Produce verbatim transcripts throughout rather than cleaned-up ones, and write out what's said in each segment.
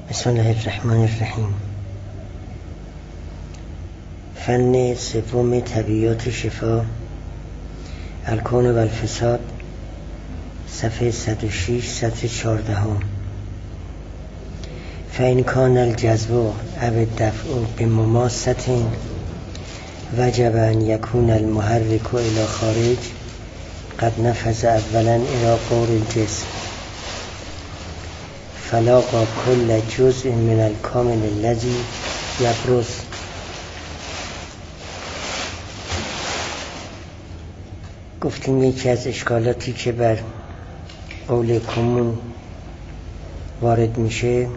بسم الله الرحمن الرحیم. فن سوم طبیعیات شفا، الکون و الفساد، صفحه صد و شش سطر چهاردهم. فإن کان الجذب او الدفع بمماست وجب ان یکون المحرک الی خارج قد نفذ اولا الی قور الجسم فلاقا کل جزء من الکامل الذی یبرز. گفتیم یکی از اشکالاتی که بر قول کمون وارد میشه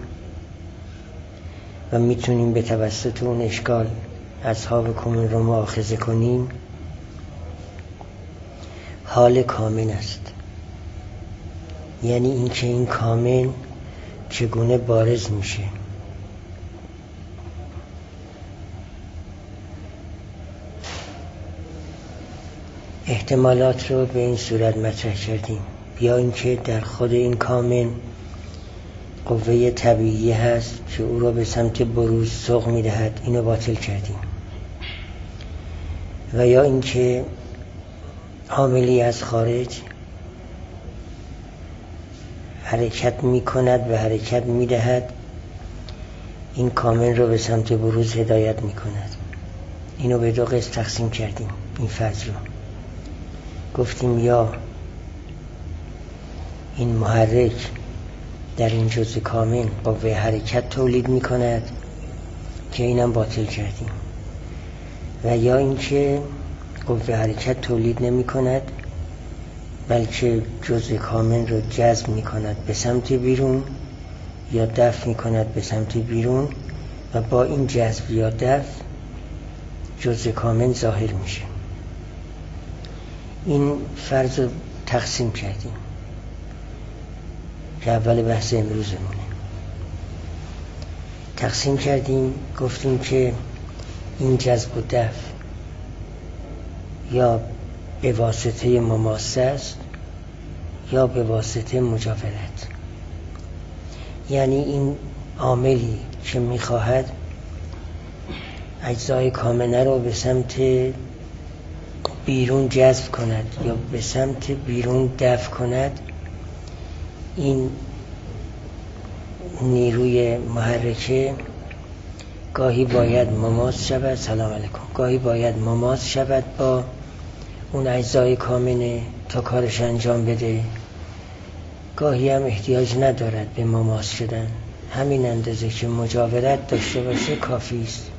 و میتونیم به توسط اون اشکال اصحاب کمون رو مؤاخذه کنیم، حال کامن است. یعنی اینکه این کامن چگونه بارز میشه. احتمالات رو به این صورت مطرح کردیم. یا اینکه در خود این کامن قوه طبیعی هست که او را به سمت بروز سوق میدهد، اینو باطل کردیم. و یا اینکه عاملی از خارج حرکت میکند و حرکت میدهد، این کامن رو به سمت بروز هدایت میکند. اینو به دو قسم تقسیم کردیم. این فرض رو گفتیم یا این محرک در این جزء کامن قوه حرکت تولید میکند که اینم باطل کردیم. و یا اینکه قوه حرکت تولید نمیکند بلکه جزء کامن رو جذب میکند به سمت بیرون یا دفع میکند به سمت بیرون و با این جذب یا دفع جزء کامن ظاهر میشه. این فرض رو تقسیم کردیم که اول بحث امروزمونه. تقسیم کردیم، گفتیم که این جذب و دفع یا به واسطه مماسه است یا به واسطه مجاورت. یعنی این عاملی که میخواهد اجزای کامنه رو به سمت بیرون جذب کند یا به سمت بیرون دفع کند، این نیروی محرکه گاهی باید مماس شود سلام علیکم گاهی باید مماس شود با اون اجزای کامنه تا کارش انجام بده، گاهی هم احتیاج ندارد به مماس شدن، همین اندازه که مجاورت داشته باشه کافی است.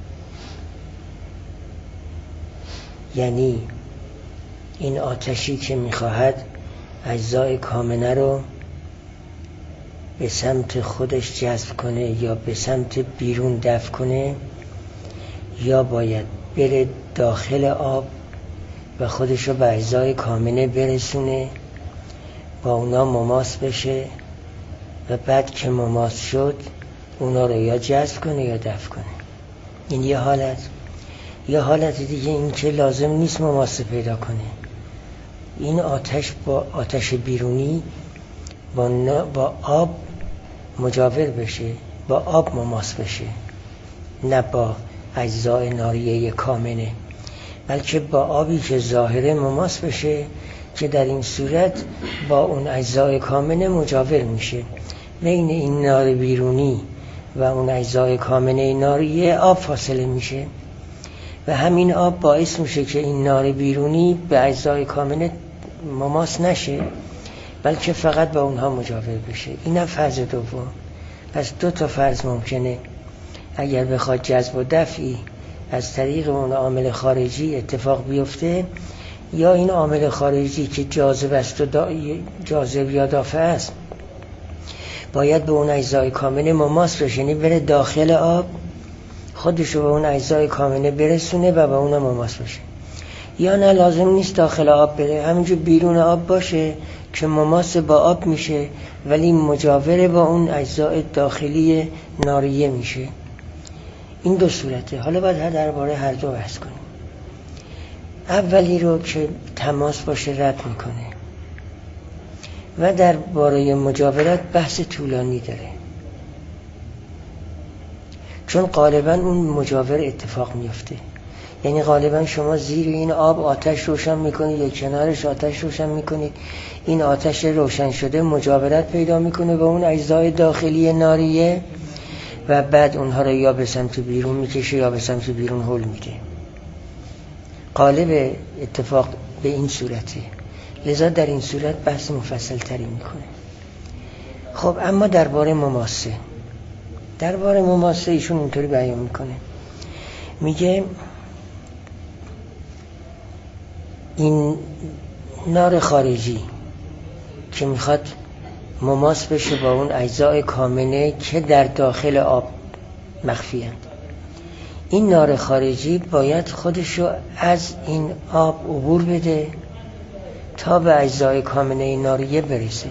یعنی این آتشی که میخواهد اجزای کامنه رو به سمت خودش جذب کنه یا به سمت بیرون دفع کنه، یا باید بره داخل آب و خودش رو به اجزای کامنه برسونه، با اونا مماس بشه و بعد که مماس شد اونا رو یا جذب کنه یا دفع کنه. این یه حالت. یه حالت دیگه این که لازم نیست مماسه پیدا کنه. این آتش با آتش بیرونی با, با آب مجاور بشه، با آب مماس بشه، نه با اجزای ناریه کامنه، بلکه با آبی که ظاهره مماس بشه که در این صورت با اون اجزای کامنه مجاور میشه. بین این نار بیرونی و اون اجزای کامنه ناریه آب فاصله میشه و همین آب باعث میشه که این نار بیرونی به اجزای کامنه مماس نشه بلکه فقط با اونها مجاور بشه. اینم فرض دوم. پس دو تا فرض ممکنه اگر بخواد جذب و دفعی از طریق اون عامل خارجی اتفاق بیفته، یا این عامل خارجی که جاذب است و دا... جاذب یا دافع است باید به اون اجزای کامنه مماس بشه، یعنی بره داخل آب خودشو به اون اجزای کامنه برسونه و به اون مماس بشه. یا نه لازم نیست داخل آب بره، همینجور بیرون آب باشه که مماس با آب میشه ولی مجاور با اون اجزای داخلی ناریه میشه. این دو صورته. حالا باید هر درباره هر دو بحث کنیم. اولی رو که تماس باشه رد میکنه و در باره مجاورت بحث طولانی داره. چون غالبا اون مجاور اتفاق میفته. یعنی غالبا شما زیر این آب آتش روشن میکنید یا کنارش آتش روشن میکنید، این آتش روشن شده مجاورت پیدا میکنه به اون اجزای داخلی ناریه و بعد اونها رو یا به سمت بیرون میکشه یا به سمت بیرون هل میده. غالب اتفاق به این صورته، لذا در این صورت بحث مفصل تری میکنه. خب اما درباره مماسه درباره مماسه ایشون اینطوری بیان میکنه، میگه این نار خارجی که میخواد مماس بشه با اون اجزای کامنه که در داخل آب مخفی هست، این نار خارجی باید خودشو از این آب عبور بده تا به اجزای کامنه ناریه برسه.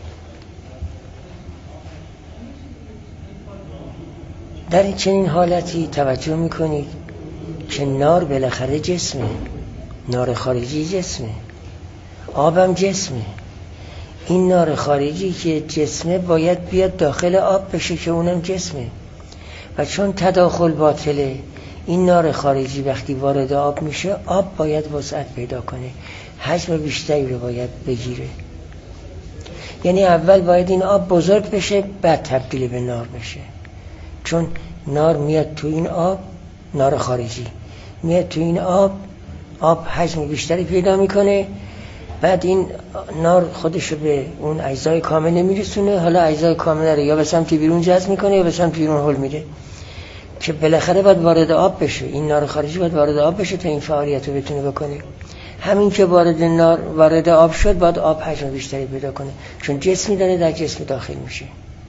در چنین حالتی توجه میکنید که نار بالاخره جسمه، نار خارجی جسمه، آبم جسمه. این نار خارجی که جسمه باید بیاد داخل آب بشه که اونم جسمه و چون تداخل باطله، این نار خارجی وقتی وارد آب میشه آب باید وسعت پیدا کنه، حجم بیشتری رو باید بگیره. یعنی اول باید این آب بزرگ بشه بعد تبدیل به نار بشه، چون نار میاد تو این آب، نار خارجی میاد تو این آب، آب حجم بیشتری پیدا میکنه، بعد این نار خودشو به اون اجزای کامنه میرسونه، حالا اجزای کامنه رو یا به سمت بیرون جذب میکنه یا به سمت بیرون هل میده که بالاخره باید وارد آب بشه. این نار خارجی باید وارد آب بشه تا این فعالیت رو بتونه بکنه. همین که وارد نار وارد آب شد باید آب حجم بیشتری پیدا کنه، چون جسمی داره در جسم داخل میشه.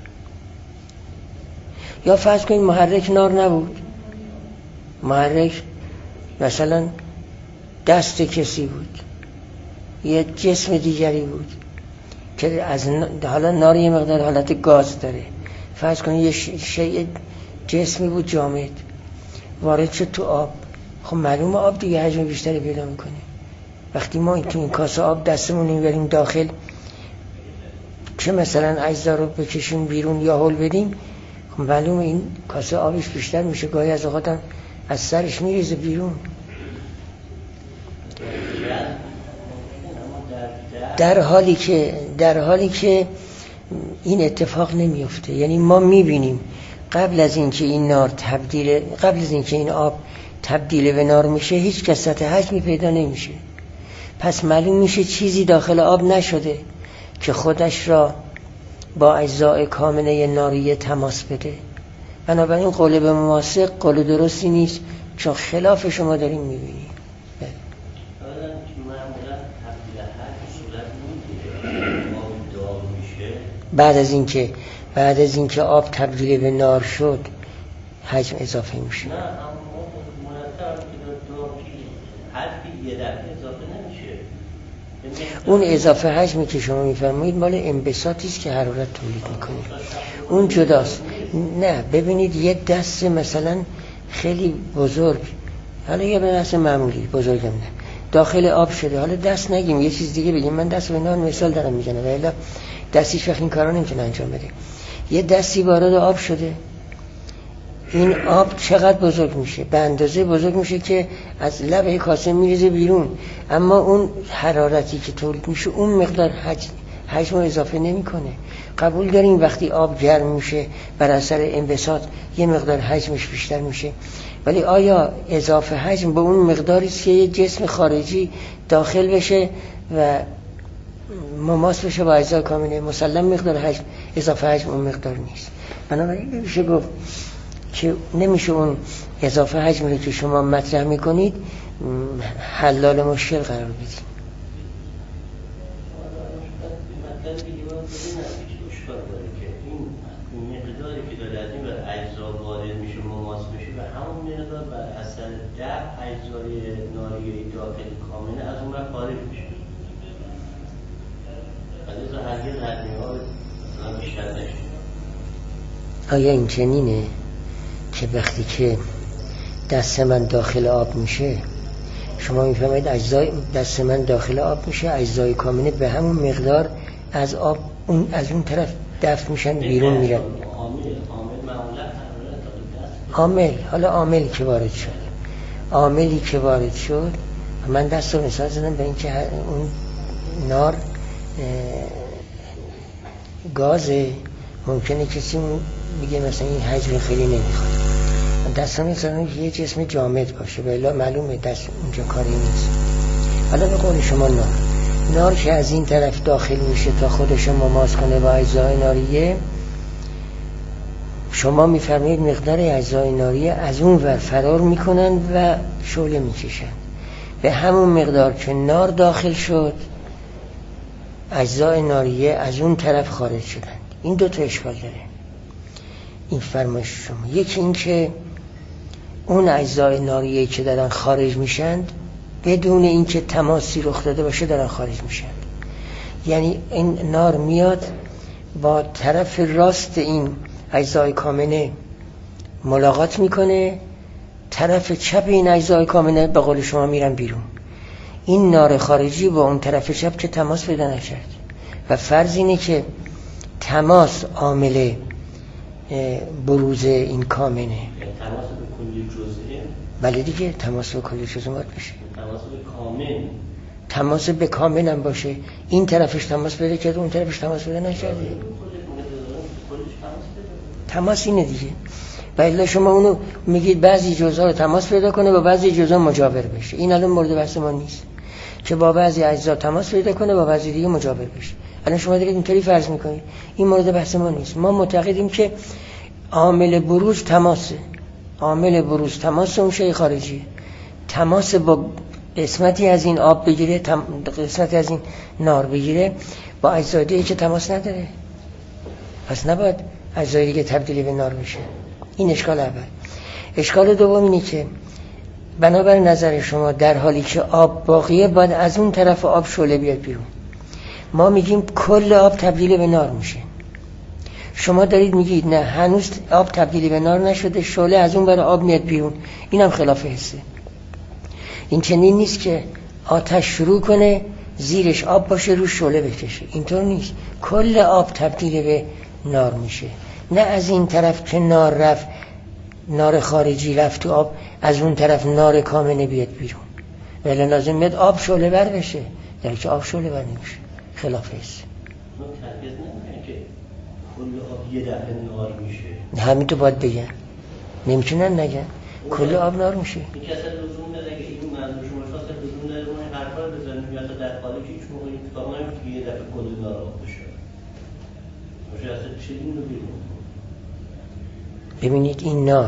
یا فرض کنید محرک نار نبود، محرک مثلا دست کسی بود، یه جسم دیگری بود که از حالا نار یه مقدار حالت گاز داره، فرض کنید یه شیء جسمی بود جامد وارد شد تو آب، خب معلومه آب دیگه حجم بیشتری پیدا میکنه. وقتی ما تو این کاسه آب دستمون میبریم داخل که مثلا اجزا رو بکشیم بیرون یا هل بدیم، خب معلومه این کاسه آبش بیشتر میشه، گاهی از اوقات هم از سرش میریزه بیرون. در حالی که در حالی که این اتفاق نمیفته. یعنی ما میبینیم قبل از اینکه این نار تبدیل قبل از اینکه این آب تبدیل به نار میشه هیچ کسرت حجمی پیدا نمیشه، پس معلوم میشه چیزی داخل آب نشده که خودش را با اجزای کامنه ناریه تماس بده. بنابراین قول به مماسه قول درستی نیست، چون خلاف شما داریم میبینیم. بعد از اینکه بعد از اینکه آب تبدیل به نار شد حجم اضافه میشه. نه اون اضافه حجمی که شما میفرمایید مال انبساطی است که حرارت تولید میکنه، اون جداست. نه ببینید یه دست مثلا خیلی بزرگ، حالا یه دست معمولی بزرگم نه، داخل آب شده، حالا دست نگیم یه چیز دیگه بگیم، من دست به نان مثال دارم میزنم ولی دستیش وقت این کارا نمیتونه انجام بده. یه دستی وارد آب شده، این آب چقدر بزرگ میشه؟ به اندازه بزرگ میشه که از لبه کاسه میریزه بیرون، اما اون حرارتی که تولید میشه اون مقدار حجم حجم اضافه نمیکنه. قبول داریم وقتی آب گرم میشه بر اثر انبساط یه مقدار حجمش بیشتر میشه، ولی آیا اضافه حجم به اون مقداری است که یه جسم خارجی داخل بشه و مماس بشه با اجزای کامنه؟ مسلم مقدار حجم اضافه حجم اون مقدار نیست. بنابراین میشه گفت که نمیشه اون اضافه حجمی رو که شما مطرح میکنید حلال مشکل قرار بدید. آیا این چنینه که وقتی که دست من داخل آب میشه شما میفهمید اجزای دست من داخل آب میشه، اجزای کامنه به همون مقدار از آب اون از اون طرف دفع میشن بیرون میرن؟ عامل، حالا عاملی که وارد شد عاملی که وارد شد من دست رو مثال زدم به اینکه اون نار گازه، ممکنه کسی بگه مثلا این حجم خیلی نمیخواد، دست رو مثلا یه جسم جامد باشه بلا معلومه دست اونجا کاری نیست. حالا به قول شما نار نار که از این طرف داخل میشه تا خودش مماس کنه با اجزای ناریه، شما میفرمایید مقدار اجزای ناریه از اون ور فرار میکنن و شعله میکشن، به همون مقدار که نار داخل شد اجزای ناریه از اون طرف خارج شدن. این دو تا اشکال داره این فرمایش شما. یکی این که اون اجزای ناریه که دارن خارج میشن بدون اینکه تماسی رخ داده باشه دارن خارج میشن، یعنی این نار میاد با طرف راست این اجزای کامنه ملاقات میکنه، طرف چپ این اجزای کامنه به قول شما میرن بیرون. این نار خارجی با اون طرف چپ که تماس پیدا نشد و فرض اینه که تماس عامل بروز این کامنه. تماس به کلی جزئه؟ بله دیگه تماس به کلی جزئه باید بشه. تماس به کامل تماس به کامل هم باشه، این طرفش تماس پیدا کرده اون طرفش تماس پیدا نشده. تماس اینه دیگه. و الا شما اونو میگید بعضی جزءا رو تماس پیدا کنه با بعضی جزءا مجاور بشه. این الان مورد بحث ما نیست که با بعضی اجزا تماس پیدا کنه با بعضی دیگه مجاور بشه. الان شما دارید اینطوری فرض میکنید، این مورد بحث ما نیست. ما معتقدیم که عامل بروز تماسه، عامل بروز تماس اون شی خارجی، تماس با قسمتی از این آب بگیره، تم... قسمتی از این نار بگیره با اجزای دیگه که تماس نداره، پس نباید اجزای دیگه تبدیل به نار بشه. این اشکال اول. اشکال دوم اینه که بنابر نظر شما در حالی که آب باقیه باید از اون طرف آب شعله بیاد بیرون. ما میگیم کل آب تبدیل به نار میشه، شما دارید میگید نه هنوز آب تبدیل به نار نشده، شعله از اون برای آب میاد بیرون. اینم خلاف حسه. این چنین نیست که آتش شروع کنه زیرش آب باشه رو شعله بکشه، اینطور نیست. کل آب تبدیل به نار میشه، نه از این طرف که نار رفت، نار خارجی رفت تو آب، از اون طرف نار کامنه بیاد بیرون ولی لازم میاد آب شعله بر بشه، در که آب شعله بر نمیشه. خلاف هست. ما ترکیز نمیکنه که کل آب یه دفعه نار میشه. همین تو باید بگن، نمیتونن نگن کل آب نار میشه. این کسی لزوم نداره که این منظور شما شخصا لزوم نداره اون حرفا رو بزنیم یا در حالی که هیچ موقعی اتفاق نمیفته که یه دفعه کل نار آب بشه. باشه اصلا چه اینو بیرون. ببینید این نار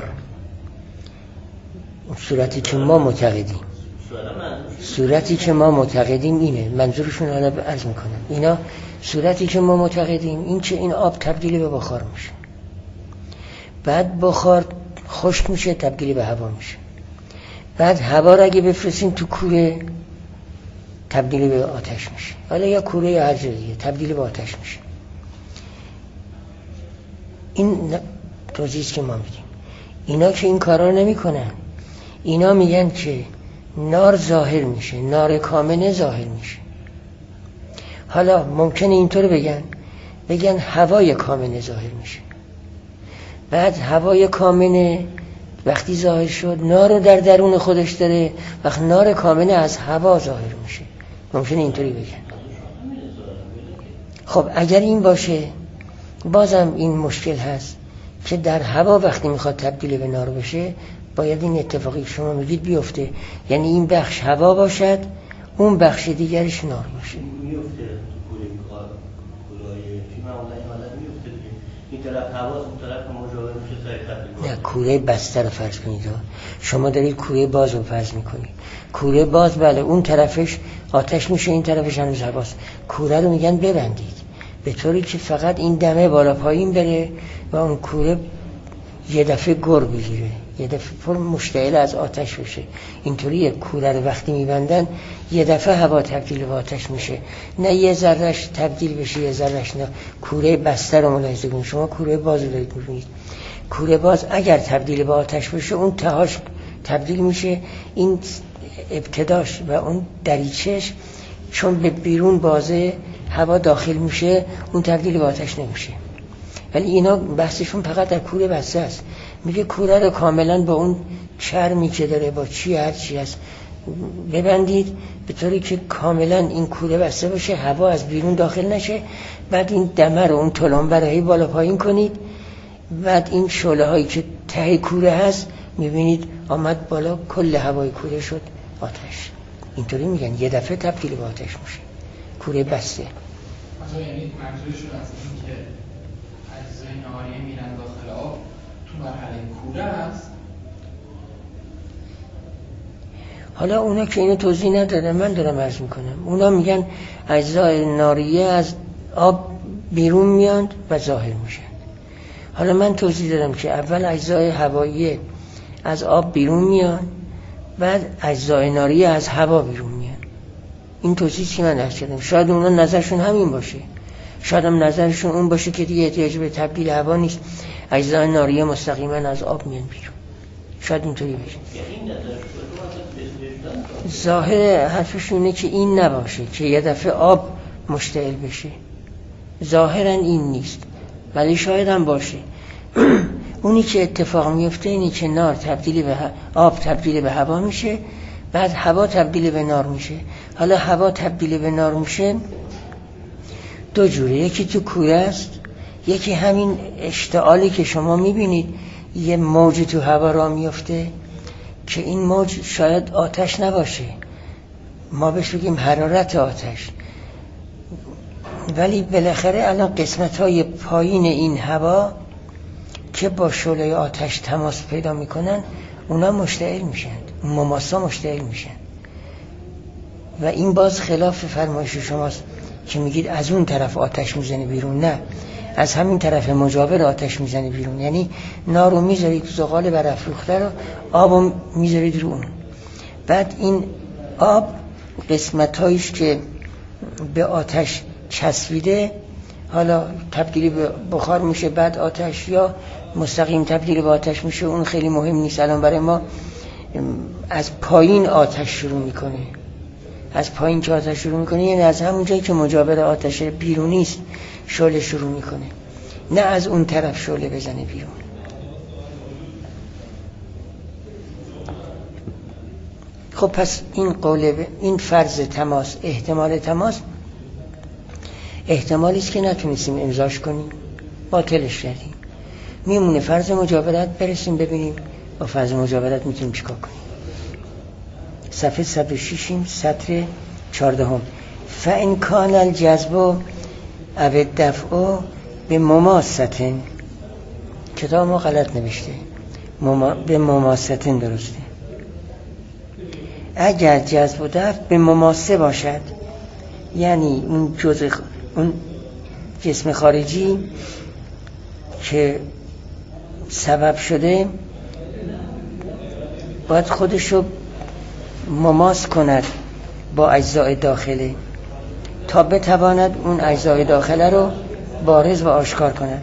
صورتی که ما معتقدیم صورتی که ما معتقدیم اینه، منظورشون حالا عرض میکنم، اینا صورتی که ما معتقدیم این که این آب تبدیل به بخار میشه، بعد بخار خشک میشه تبدیل به هوا میشه، بعد هوا را اگه بفرستیم تو کوره تبدیل به آتش میشه، حالا یا کوره یا هر جاییه تبدیل به آتش میشه. این توضیحی که ما میدیم. اینا که این کارا نمی کنن، اینا میگن که نار ظاهر میشه، نار کامنه ظاهر میشه. حالا ممکنه اینطور بگن بگن هوای کامنه ظاهر میشه، بعد هوای کامنه وقتی ظاهر شد نار رو در درون خودش داره، وقت نار کامنه از هوا ظاهر میشه. ممکنه اینطوری بگن. خب اگر این باشه بازم این مشکل هست که در هوا وقتی میخواد تبدیل به نار بشه باید این اتفاقی که شما میگید بیفته، یعنی این بخش هوا باشد اون بخش دیگرش نار باشه. میفته تو کوره کار کولای چی معمولا این حالت میفته دیگه، این طرف هوا اون طرف مجاور میشه تا تبدیل. نه کوره بسته رو فرض کنید، شما دارید کوره باز رو فرض میکنید. کوره باز بله اون طرفش آتش میشه این طرفش هنوز هواست، کوره رو میگن ببندید به طوری که فقط این دمه بالا پایین بره و اون کوره یه دفعه گر بگیره، یه دفعه پر مشتعل از آتش بشه. اینطوری کوره رو وقتی میبندن یه دفعه هوا تبدیل به آتش میشه، نه یه ذرهش تبدیل بشه یه ذرهش نه. کوره بسته رو ملاحظه کنید، شما کوره باز رو دارید میبینید. کوره باز اگر تبدیل به آتش بشه اون تهاش تبدیل میشه، این ابتداش و اون دریچش چون به بیرون بازه هوا داخل میشه اون تبدیل به آتش نمیشه. ولی اینا بحثشون فقط در کوره بسته است. میگه کوره رو کاملا با اون چرمی که داره با چی هر چی هست ببندید به طوری که کاملا این کوره بسته باشه، هوا از بیرون داخل نشه. بعد این دمر و اون تلمبه رو بالا پایین کنید. بعد این شعله هایی که ته کوره هست میبینید آمد بالا، کل هوای کوره شد آتش. اینطوری میگن یه دفعه تبدیل به آتش میشه، کوره بسته. مثلا یعنی منظورشون از این که اجزای ناریه میرن داخل آب تو مرحله کوره هست. حالا اونا که اینو توضیح ندادن، من دارم عرض میکنم. اونا میگن اجزای ناریه از آب بیرون میاند و ظاهر میشن. حالا من توضیح دادم که اول اجزای هوایی از آب بیرون میان، بعد اجزای ناریه از هوا بیرون میان. این توضیحی که من عرض کردم. شاید اونا نظرشون همین باشه، شاید هم نظرشون اون باشه که دیگه احتیاج به تبدیل هوا نیست، اجزای ناریه مستقیما از آب میان بیرون. شاید اینطوری بشه. ظاهر حرفشون اینه که این نباشه که یه دفعه آب مشتعل بشه. ظاهرا این نیست، ولی شاید هم باشه. اونی که اتفاق میفته اینی که نار تبدیل به آب تبدیل به هوا میشه، بعد هوا تبدیل به نار میشه. حالا هوا تبدیل به نار میشه دو جوره، یکی تو کوره است، یکی همین اشتعالی که شما میبینید یه موج تو هوا را میفته که این موج شاید آتش نباشه، ما بهش بگیم حرارت آتش، ولی بالاخره الان قسمت‌های پایین این هوا که با شعله آتش تماس پیدا میکنن اونا مشتعل میشن، اون مماسا مشتعل میشن. و این باز خلاف فرمایش شماست که میگید از اون طرف آتش میزنه بیرون. نه، از همین طرف مجاور آتش میزنه بیرون. یعنی نار رو میذارید، زغال برافروخته رو، آب رو میذارید رو اون. بعد این آب قسمت‌هایش که به آتش چسبیده حالا تبدیل به بخار میشه، بعد آتش، یا مستقیم تبدیل به آتش میشه. اون خیلی مهم نیست الان برای ما. از پایین آتش شروع میکنه، از پایین که آتش شروع میکنه یعنی از همون جایی که مجاور آتش بیرونی است شعله شروع میکنه، نه از اون طرف شعله بزنه بیرون. خب پس این قوله، این فرض تماس، احتمال تماس، احتمالی است که نتونستیم امضاش کنیم، باطلش کردیم. میمونه فرض مجاورت، برسیم ببینیم با فرض مجاورت میتونیم چیکار کنیم. صفحه صد و شش سطر چهاردهم. فإن کان الجذب او الدفع به مماستن، کتاب ما غلط نوشته، مما... به مماستن درسته. اگر جذب و دفع به مماسه باشد، یعنی اون جزء اون جسم خارجی که سبب شده باید خودشو مماس کند با اجزای داخله تا بتواند اون اجزای داخله رو بارز و آشکار کند.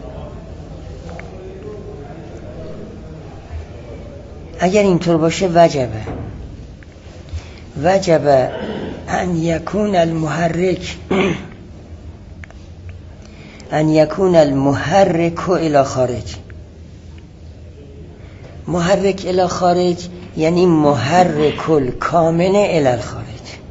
اگر اینطور باشه وجبه وجب ان یکون المحرک ان یکون المحرک الی خارج. محرک الی خارج یعنی محرک الکامن الی الخارج.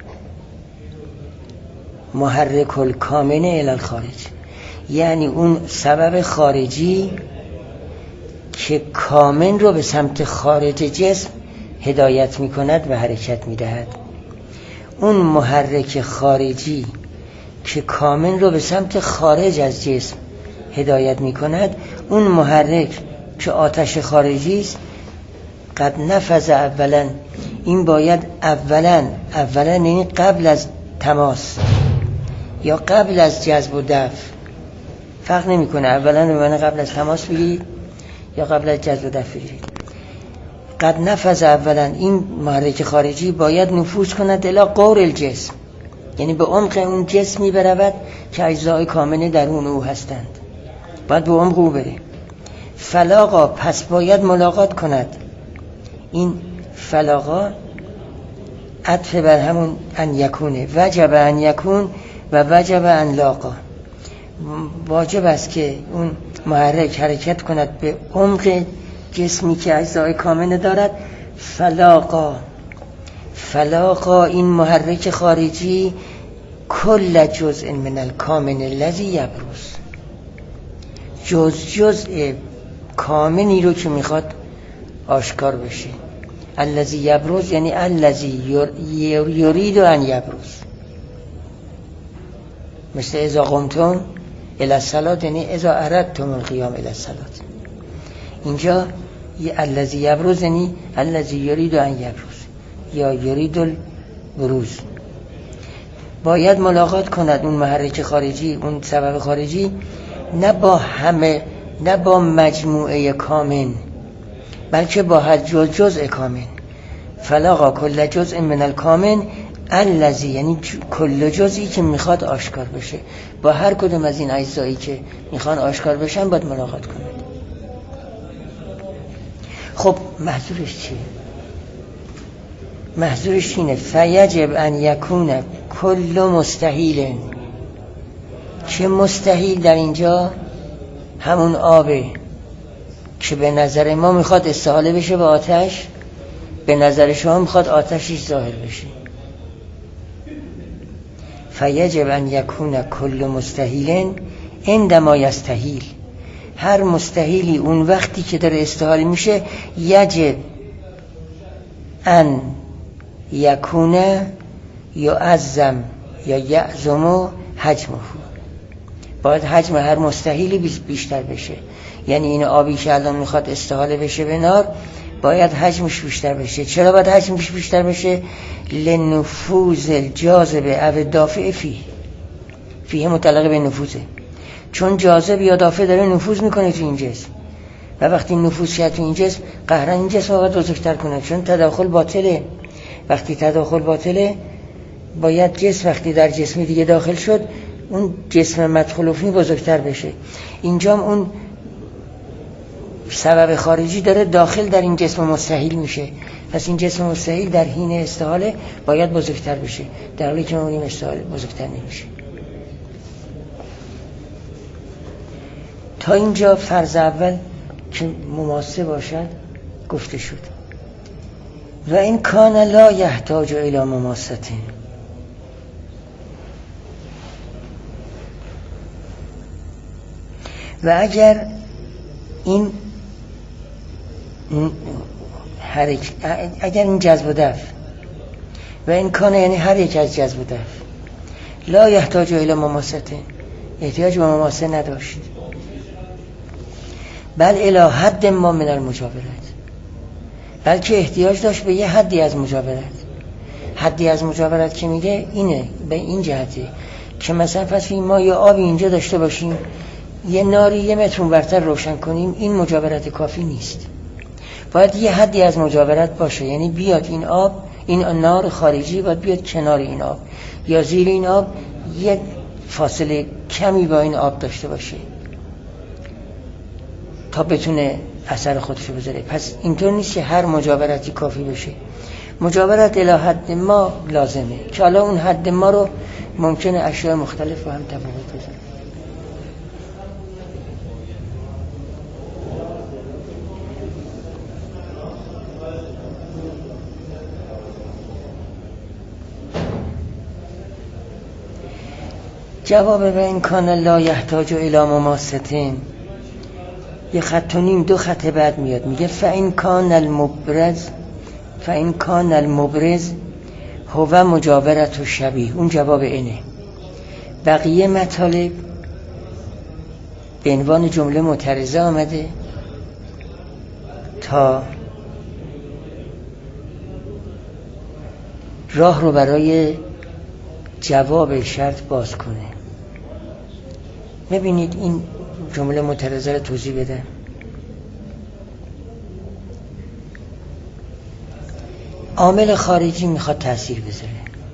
محرک الکامن الی الخارج یعنی اون سبب خارجی که کامن رو به سمت خارج جسم هدایت می کند و حرکت می دهد. اون محرک خارجی که کامن رو به سمت خارج از جسم هدایت می کند، اون محرک که آتش خارجی است، قد نفذ اولا، این باید اولا اولا یعنی قبل از تماس یا قبل از جذب و دفع، فرق نمی کنه، اولا بمعنی قبل از تماس بگیرید یا قبل از جذب و دفع بگیرید. قد نفذ اولا، این محرک خارجی باید نفوذ کند الی قور الجسم، یعنی به عمق اون جسمی برود که اجزای کامنه درون او هستند، باید به عمق او بره. فلاقا، پس باید ملاقات کند. این فلاقا عطف بر همون ان یکونه، وجب ان یکون و وجب ان لاقا. واجب است که اون محرک حرکت کند به عمق جسمی که اجزای کامنه دارد. فلاقا فلاقا این محرک خارجی کل جزء من الکامن الذی یبرز، جز جزء کامنی رو که میخواد آشکار بشه. الذی یبرز یعنی الذی یرید ان یبرز، مثل اذا قمتم الی الصلاة یعنی اذا اردتم القیام الی الصلاة. اینجا الذی یبرز یعنی الذی یرید ان یبرز یا یرید البروز. باید ملاقات کند اون محرک خارجی، اون سبب خارجی، نه با همه، نه با مجموعه کامن، بلکه با هر جز جزء کامن. فلاقا کل جزء من الکامن الذی یعنی کل جزئی که میخواد آشکار بشه. با هر کدوم از این اجزایی که میخوان آشکار بشن باید ملاقات کند. خب محظورش چیه؟ محظورش اینه فیجب ان یکون کل مستحیل. چه مستحیل در اینجا؟ همون آبه که به نظر ما میخواد استحاله بشه به آتش، به نظر شما میخواد آتشش ظاهر بشه. فیجب ان یکون کل مستحیل عندما یستحیل، هر مستحیلی اون وقتی که داره استحاله میشه یجب ان یکون یا عزم یا یعزم حجمه، باید حجم هر مستحیلی بیشتر بشه. یعنی این آبی که الان میخواد استحاله بشه به نار باید حجمش بیشتر بشه. چرا باید حجمش بیشتر بشه؟ لنفوذ الجاذبه او دافع فیه، فیه متعلق به نفوذه، چون جاذب یا دافع داره نفوذ میکنه تو این جسم و وقتی نفوذ کرد تو این جسم قهرن این جسم باید بزرگتر کنه، چون تداخل باطله. وقتی تداخل باطله باید جسم وقتی در جسم دیگه داخل شد اون جسم مدخول فی بزرگتر بشه. اینجا اون سبب خارجی داره داخل در این جسم مستحیل میشه، پس این جسم مستحیل در حین استحاله باید بزرگتر بشه، در حالی که اون استحاله بزرگتر نمیشه. تا اینجا فرض اول که مماسه باشد گفته شد. و این کان لا یحتاج الی مماسه، و اگر این حرک اگر این جذب و دفع و این کان یعنی هر یک از جذب و دفع لا یحتاج الی مماسه، احتیاج به مماسه نداشت، بل الی حد ما من المجاورت، بلکه احتیاج داشت به یه حدی از مجاورت. حدی از مجاورت که میگه اینه، به این جهته که مثلا پس ما یه آبی اینجا داشته باشیم، یه ناری یه متر اونورتر روشن کنیم، این مجاورت کافی نیست، باید یه حدی از مجاورت باشه. یعنی بیاد این آب، این نار خارجی باید بیاد کنار این آب یا زیر این آب، یه فاصله کمی با این آب داشته باشه تا بتونه اثر خودشو بذاره. پس اینطور نیست که هر مجاورتی کافی بشه، مجاورت الی حد ما لازمه که حالا اون حد ما رو ممکنه اشیاء مختلف با هم تفاوت بذاره. جواب و این کان لا یحتاج الی مماسه، یه خط و نیم دو خط بعد میاد میگه فاین کان المبرز فاین کان المبرز هو مجاورت و شبیه. اون جواب اینه. بقیه مطالب به عنوان جمله معترضه آمده تا راه رو برای جواب شرط باز کنه. ببینید این جمله معترضه رو توضیح بده. عامل خارجی میخواد تأثیر بذاره،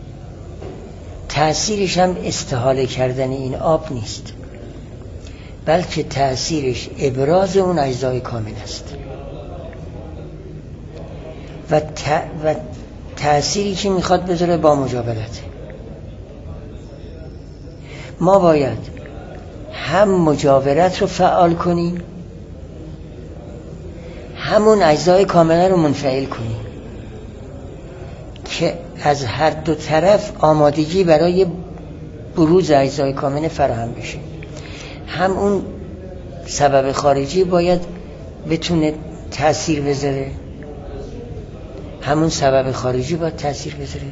تأثیرش هم استحاله کردن این آب نیست، بلکه تأثیرش ابراز اون اجزای کامل است و, ت... و تأثیری که میخواد بذاره با مجاورت. ما باید هم مجاورت رو فعال کنی، همون اجزای کامنه رو منفعل کنی که از هر دو طرف آمادگی برای بروز اجزای کامنه فراهم بشه. هم اون سبب خارجی باید بتونه تأثیر بذاره، همون سبب خارجی باید تأثیر بذاره،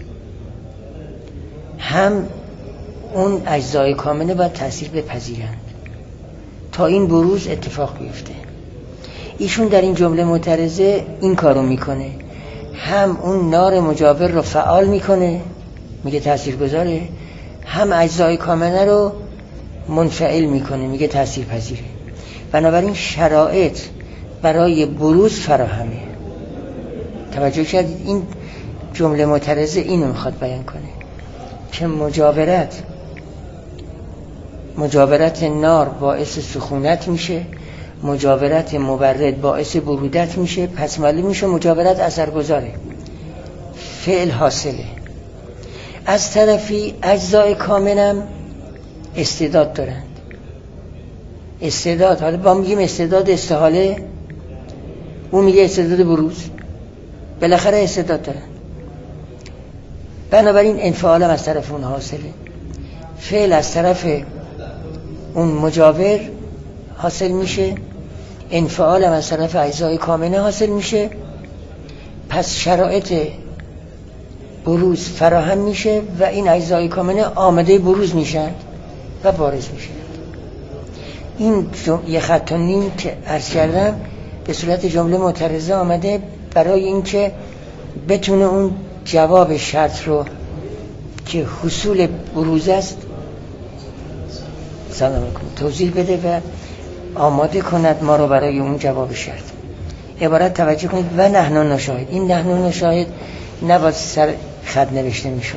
هم اون اجزای کامنه باید تأثیر بپذیرند تا این بروز اتفاق بیفته. ایشون در این جمله معترضه این کارو میکنه، هم اون نار مجاور رو فعال میکنه، میگه تأثیر گذاره، هم اجزای کامنه رو منفعل میکنه، میگه تأثیر پذیره. بنابراین شرایط برای بروز فراهمه. توجه کردید؟ این جمله معترضه اینو میخواد بیان کنه که مجاورت مجاورت نار باعث سخونت میشه، مجاورت مبرد باعث برودت میشه، پس معلوم میشه مجاورت اثرگذاره، فعل حاصله. از طرفی اجزای کامنم استعداد دارند. استعداد، حالا با میگیم استعداد استحاله، اون میگه استعداد بروز، بالاخره استعداد دارن. بنابراین انفعال هم از طرف اون حاصله، فعل از طرف اون مجاور حاصل میشه، انفعال هم از طرف اجزای کامنه حاصل میشه، پس شرایط بروز فراهم میشه و این اجزای کامنه آماده بروز میشن و بارز میشن. این یه خط و نیم که عرض کردم به صورت جمله معترضه آمده برای اینکه بتونه اون جواب شرط رو که حصول بروز است سلام علیکم توضیح بده و آماده کند ما رو برای اون جواب شرط. عبارت توجه کنید و نحن نشاهد. این نحن نشاهد نباید سر خط نوشته میشد،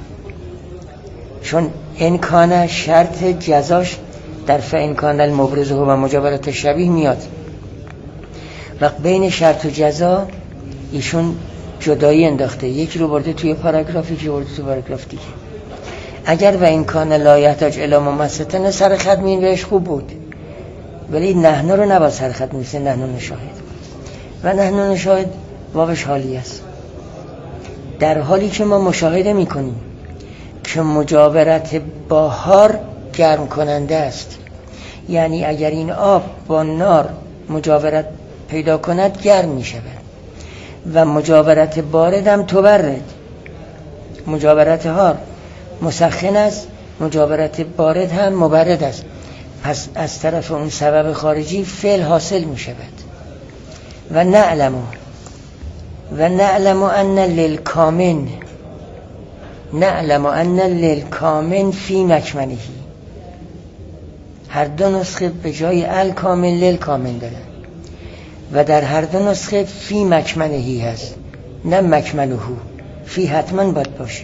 چون انکان شرط جزاش در فانکان المبرزه و مجاورت شبیه میاد. وقت بین شرط و جزا ایشون جدایی انداخته، یکی رو برده توی پاراگراف، یکی رو برده توی پاراگراف دیگه. اگر و انکان لا یحتاج الی ممسطن سر خط مینوشت خوب بود، ولی نحن رو نباید سر خط میشه، نحن نشاهد. و نحن نشاهد واوش حالی است، در حالی که ما مشاهده میکنیم که مجاورت بهار گرم کننده است. یعنی اگر این آب با نار مجاورت پیدا کند گرم می شود و مجاورت بارد هم تبرد. مجاورت حار مسخن است، مجاورت بارد هم مبرد است. پس از طرف اون سبب خارجی فعل حاصل می شود. و نعلم و نعلم ان للکامن نعلم ان للکامن فی مکمنه. هر دو نسخه به جای الکامل للکامن دارن و در هر دو نسخه فی مکمنهی هست، نه مکمنهو. فی حتما باید باشه.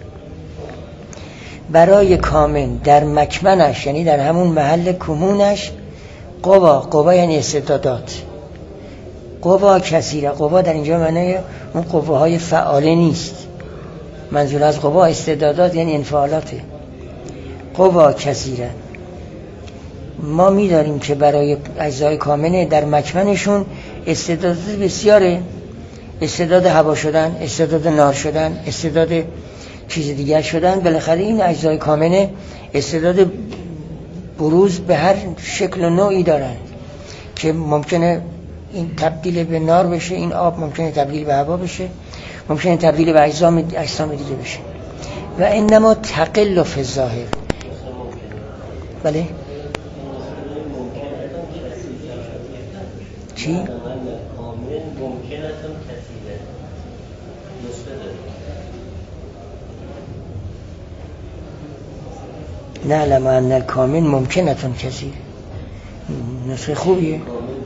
برای کامن در مکمنش، یعنی در همون محل کمونش، قوا قوا یعنی استعدادات، قوا کثیره. قوا در اینجا معنی اون قواهای فعاله نیست، منظور از قوا استعدادات یعنی انفعالاته. قوا کثیره ما می‌داریم که برای اجزای کامنه در مکمنشون استعدادات بسیاره، استعداد هوا شدن، استعداد نار شدن، استعداد چیز دیگر شدن. بالاخره این اجزای کامنه استعداد بروز به هر شکل و نوعی دارن که ممکنه این تبدیل به نار بشه، این آب ممکنه تبدیل به هوا بشه، ممکنه تبدیل به اجسام اجسام دیگه بشه. و انما تقل فی الظاهر. بله چی؟ نعلم ان الکامل ممکنتون کثیر. نسخه خوبیه.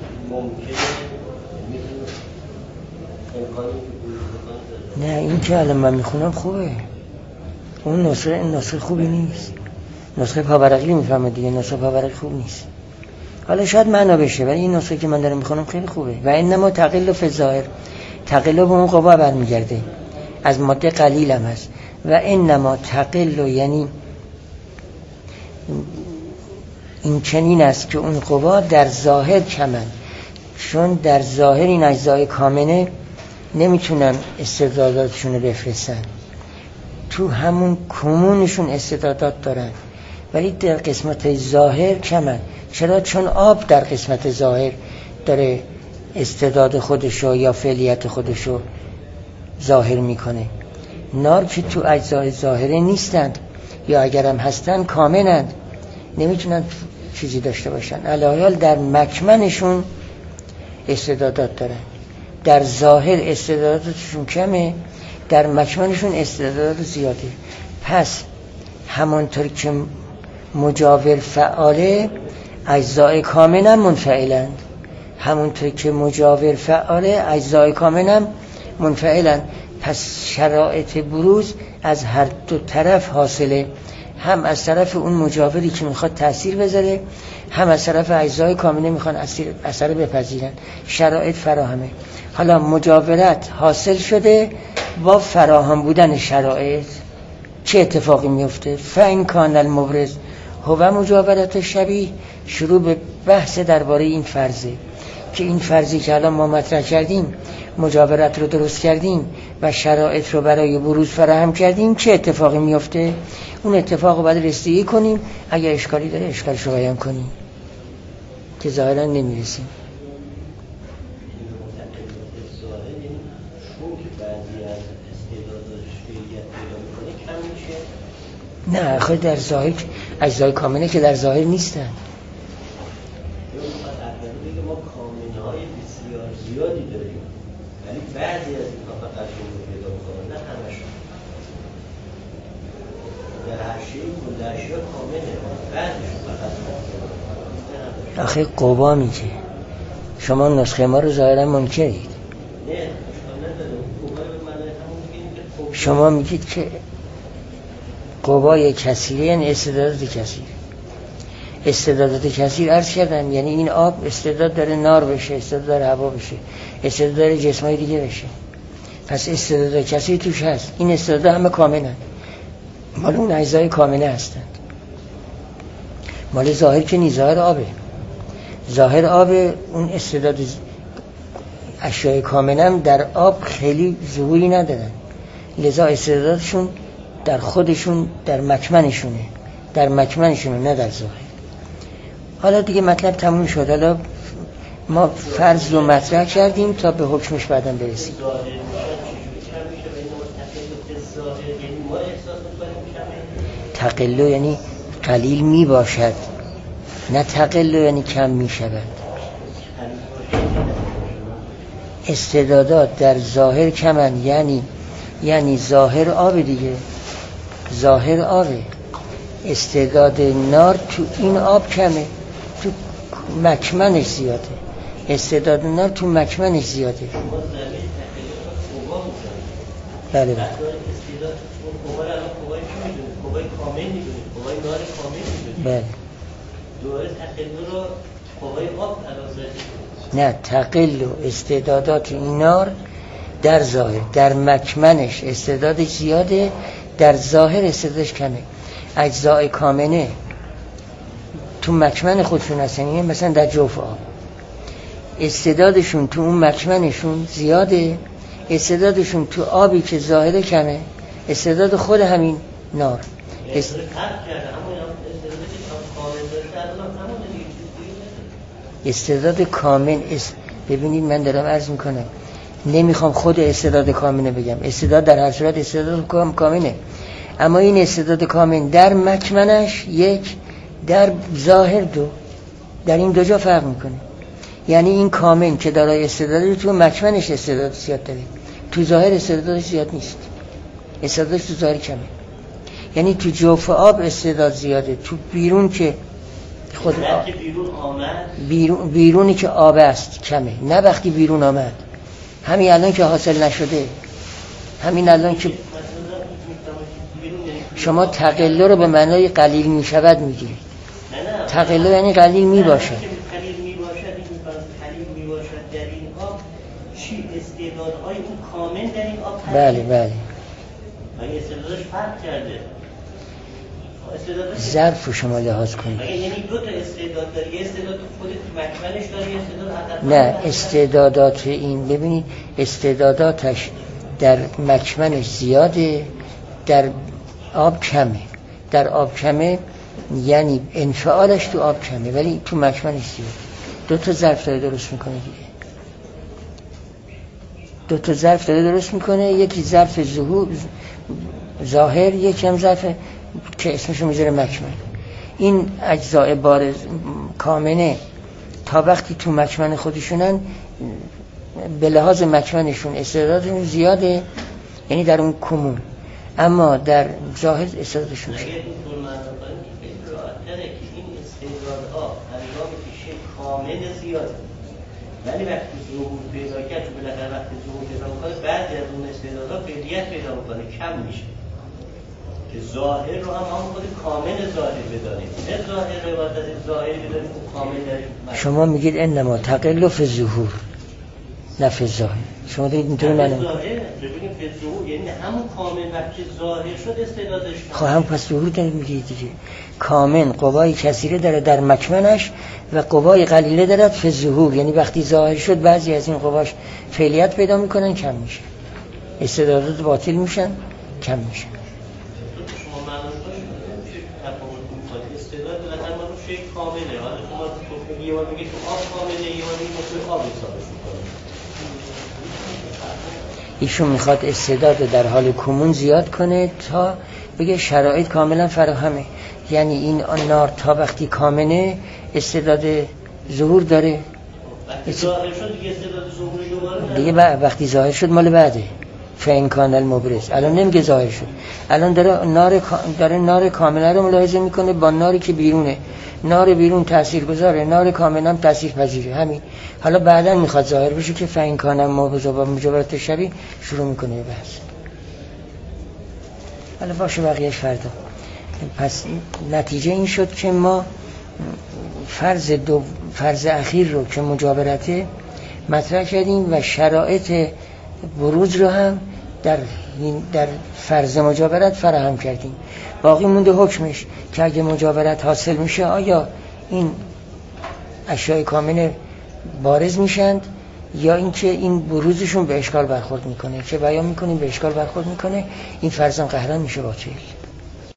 نه این که الان من میخونم خوبه، اون نسخه این نسخه خوبی نیست. نسخه پاورقی میفهمه دیگه، نسخه پاورقی خوب نیست. حالا شاید معنا بشه، ولی این نسخه که من دارم میخونم خیلی خوبه. و انما تقل فی الظاهر، تقل به اون قوا برمیگرده، از ماده قلیل هم هست. و انما تقل یعنی این چنین است که اون قوا در ظاهر کمند، چون در ظاهر این اجزای کامنه نمیتونن استعداداتشون رو بفرستن، تو همون کمونشون استعدادات دارن، ولی در قسمت ظاهر کمند. چرا؟ چون آب در قسمت ظاهر داره استعداد خودشو یا فعلیت خودشو ظاهر میکنه. نار که تو اجزای ظاهره نیستند، یا اگرم هستن کامنند، نمیتونن چیزی داشته باشن. علاوه در مکمنشون استعدادات دارن، در ظاهر استعداداتشون کمه، در مکمنشون استعدادات زیاده. پس همانطور که مجاور فعاله، اجزای کامن هم منفعلند. همونطور که مجاور فعاله، اجزای کامن هم منفعلند. پس شرایط بروز از هر دو طرف حاصله، هم از طرف اون مجاوری که میخواد تأثیر بذاره، هم از طرف اجزای کامنه میخوان اثر بپذیرن. شرایط فراهمه. حالا مجاورت حاصل شده، با فراهم بودن شرایط چه اتفاقی میفته؟ فإن کان المبرز هو مجاورت شبیه. شروع به بحث درباره این فرضه که این فرضی که الان ما مطرح کردیم، مجاورت رو درست کردیم و شرایط رو برای بروز فراهم کردیم، چه اتفاقی میفته؟ اون اتفاق رو باید رسیدگی کنیم. اگر اشکالی داره اشکالش رو بیان کنیم که ظاهرا نمیرسیم. نه خود در ظاهر اجزای کامنه که در ظاهر نیستن. ما کامنه های بسیار زیادی داریم، ولی بعضی از اینها فقط رو پیدا میکنن، نه همشون. در حاشیه کل اشیا کامنه، بعضیشون فقط کامنه. آخه قوا میگه شما نسخه ما رو ظاهرا منکرید. نه اشکال نداره، قوا به معنی همون میگیم که شما میگید که قوای کثیره یعنی استعدادات کثیر. استعدادات کثیر عرض کردم یعنی این آب استعداد داره نار بشه، استعداد داره هوا بشه، استعداد داره جسمای دیگه بشه. پس استعدادات کثیر توش هست. این استعداد همه کامنن، مال اون اجزای کامنه هستند. مال ظاهر که نی، ظاهر آبه. ظاهر آبه. اون استعداد اشیاء کامنم در آب خیلی ظهوری ندارن، لذا استعدادشون در خودشون در مکمنشونه، در مکمنشونه، نه در ظاهر. حالا دیگه مطلب تموم شد. حالا ما فرض رو مطرح کردیم تا به حکمش بعداً برسیم. تقلو یعنی قلیل می باشد، نه تقلو یعنی کم می شود. استعدادات در ظاهر کمن، یعنی یعنی ظاهر آب دیگه، ظاهر آبه. استعداد نار تو این آب کمه، تو مکمنش زیاده. استعداد نار تو مکمنش زیاده. بله بله. بله. نه تقل و استعدادات این نار در ظاهر، در مکمنش استعدادش زیاده، در ظاهر استعدادش کمه. اجزای کامنه تو مکمن خودشون هستن، یعنی مثلا در جوف آب استعدادشون تو اون مکمنشون زیاده، استعدادشون تو آبی که ظاهره کمه. استعداد خود همین نار است... استعداد کامل است... ببینید من دارم عرض میکنم، نمیخوام خود استعداد کامله بگم. استعداد در هر صورت استعداد کامله، اما این استعداد کامل در مکمنش یک، در ظاهر دو، در این دو جا فرق میکنه. یعنی این کامل که دارای استعداد تو مکمنش استعداد زیاد داره، تو ظاهر استعدادش زیاد نیست، استعدادش تو ظاهر کمه. یعنی تو جوف آب استعداد زیاده، تو بیرون که خود آب بیرون آمد، بیرون بیرونی که آب است کمه، نه وقتی بیرون آمد. همین الان که حاصل نشده، همین الان که شما تقلل رو به معنای قلیل می شود میگیرید. تقلل یعنی قلیل می باشد. قلیل می باشد، قلیل می باشد در این آب چی استعدادهای اون کامل در این آب؟ بله بله. این استعدادش فرق کرده. ظرف رو شما لحاظ کنید. یعنی دو تا استعداد داری، یه استعداد خودت مکمنش داری، یه استعداد نه استعدادات این ببینید استعداداتش در مکمنش زیاده، در آب کمه. در آب کمه یعنی انفعالش تو آب کمه ولی تو مکمنش زیاده. دو تا ظرف داره درست میکنه دیگه. دو تا ظرف داره درست میکنه، یکی ظرف ظهور ظاهر، یکی هم ظرف که اسمشو میذاره مکمن. این اجزاء بارز کامنه تا وقتی تو مکمن خودشونن به لحاظ مکمنشون استعدادشون زیاده، یعنی در اون کمون، اما در ظاهر استعدادشون اگه دکتر معنا کنیم که خیلی راحت‌تره که این استعدادها هنگامی که شکل کامل زیاده ولی وقتی ظهور پیدا کرد چون بالاخره وقتی ظهور پیدا میکنه بعضی از اون استعدادها فعلیت پیدا میکنه کم میشه که ظاهر رو هم هم خود کامل ظاهر بدانیم، نه ظاهر رو باید از این ظاهر بدانیم که کامل درش. شما میگید انما تقلف ظهور نه فی ظاهر. شما دارید اینطور منو ظاهر ببینیم فی ظهور یعنی همون کامل وقتی ظاهر شد استعدادش. خب هم پس ظهور دارید میگید دیگه. کامل قوای کثیره داره در مکمنش و قوای قلیله داره فی ظهور، یعنی وقتی ظاهر شد بعضی از این قواش فعلیت پیدا میکنن کم میشه، استعدادات باطل میشن کم میشن. استعداد بالاخره ما رو شکل کامله، حالا شما تو یه بار میگه تو آب کامله، یه بار میگه تو آب حسابش میکنه. ایشون میخواد استعداد در حال کمون زیاد کنه تا بگه شرایط کاملا فراهمه، یعنی این نار تا وقتی کامنه استعداد ظهور داره. وقتی ظاهر شد دیگه استعداد ظهوری دوباره دیگه وقتی ظاهر شد مال بعده. فین کانال مبرز الان نمیگه ظاهر شد، الان داره نار داره نار کاملا رو ملاحظه میکنه با ناری که بیرونه. نار بیرون تأثیر گذاره، نار کاملا تأثیر پذیره. همین حالا بعداً میخواد ظاهر بشه که فین کانال مبرز با مجاورت شبیه شروع میکنه بحث. حالا باشه بقیهش فردا. پس نتیجه این شد که ما فرض دو فرض اخیر رو که مجاورته مطرح کردیم و شرایط بروز رو هم در در فرض مجاورت فراهم کردیم. باقی مونده حکمش که اگه مجاورت حاصل میشه آیا این اشیاء کامنه بارز میشند یا اینکه این بروزشون به اشکال برخورد میکنه که بیان میکنیم به اشکال برخورد میکنه، این فرضم قهرن میشه باطل.